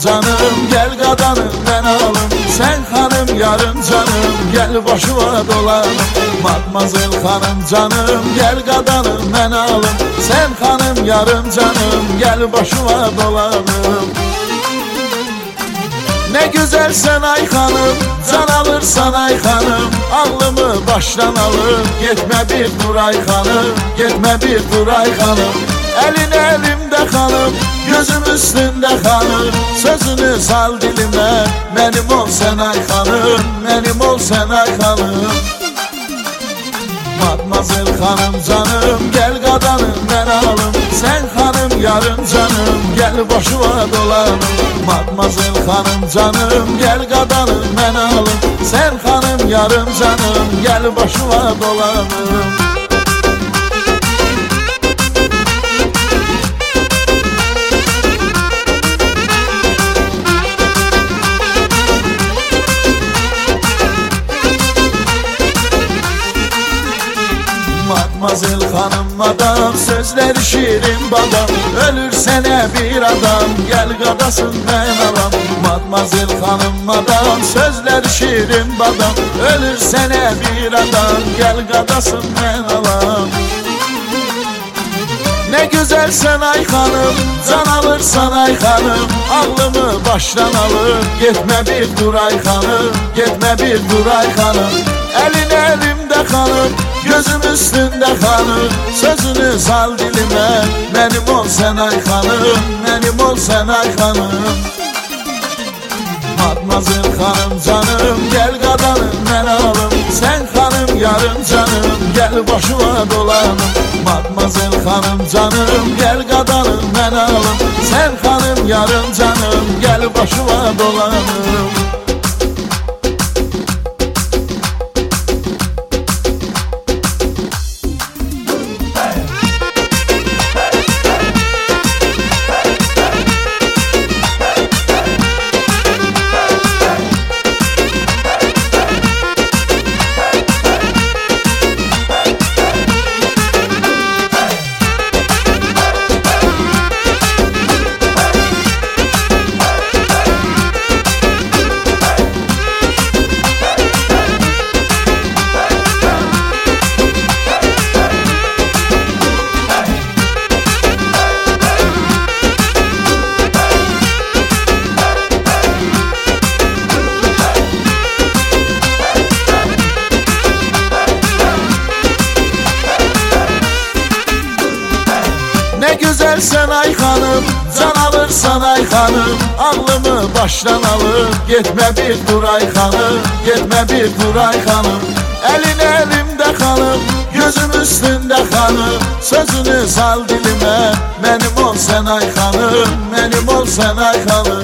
canım, gel qadanım mən alım. Sen hanım yarım canım, gel başıma dolanım. Matmazel hanım canım, gel qadanım mən alım. Sen hanım yarım canım, gel başıma dolanım. Ne güzelsen ay hanım, can alırsan ay hanım. Ağlımı baştan alır, gitme bir dur ay hanım, gitme bir dur ay hanım. Elin elimde hanım, gözüm üstünde hanım. Sözünü sal dilime, benim ol sen ay hanım, benim ol sen ay hanım. Matmazel hanım canım, gel qadanım mən alım. Sen hanım yarım canım, gel başıma dolanım. Matmazel hanım canım, gel qadanım mən alım. Sen hanım yarım canım, gel başıma dolanım. Matmazel hanım adam, sözleri şirin badam. Ölür sene bir adam, gel qadasın mən alam. Matmazel hanım adam, sözleri şirin badam. Ölür sene bir adam, gel qadasın mən alam. Ne güzelsen ay hanım, can alırsan ay hanım. Ağlımı baştan alır, gitme bir dur ay hanım, gitme bir dur ay hanım. Elin elimde hanım, gözüm üstünde hanım. Sözünü sal dilime, benim ol sen ay hanım, benim ol sen ay hanım. Matmazel hanım canım, gel qadanım mən alım. Sen hanım yarım canım, gel başıma dolanım. Matmazel hanım canım, gel qadanım mən alım. Sen hanım yarım canım, gel başıma dolanım. Ne güzelsen ay hanım, can alırsan ay hanım. Ağlımı baştan alır, gitme bir dur ay hanım, gitme bir dur ay hanım. Elin elimde hanım, gözüm üstünde hanım. Sözünü sal dilime, benim ol sen ay hanım, benim ol sen ay hanım.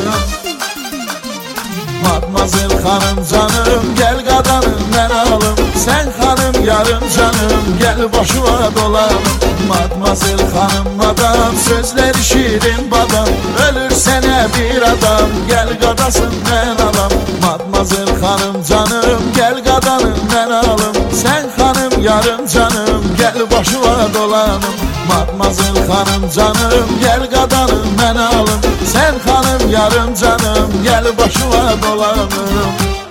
Matmazel hanım canım, gel qadanım mən alım. Sen hanım yarım canım, gel başıma dolanım. Matmazel hanım adam, sözleri şirin badam. Ölür sene bir adam, gel qadasın mən alam. Matmazel hanım canım, gel qadanım mən alım. Sen hanım yarım canım, gel başıma dolanım. Matmazel hanım canım, gel qadanım mən alım. Sen hanım yarım canım, gel başıma dolanım.